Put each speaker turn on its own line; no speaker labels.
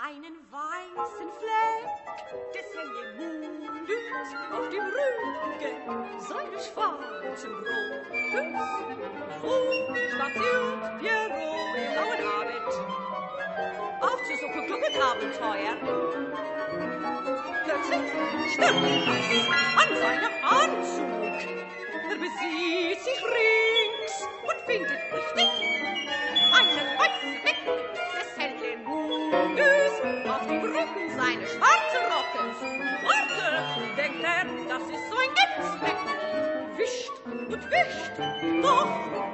einen weißen Fleck des hellen Mondes auf dem Rücken seines schwarzen Rockes. So spaziert Pierrot im lauen Abend auf zu so guten Abenteuer. Plötzlich stört etwas an seinem Anzug. Er besieht sich rings und findet richtig einen weißen Fleck des hellen Mondes auf dem Rücken seines schwarzen Rockes. Warte, denkt er, das ist so ein Gipsfleck. Wischt und wischt, doch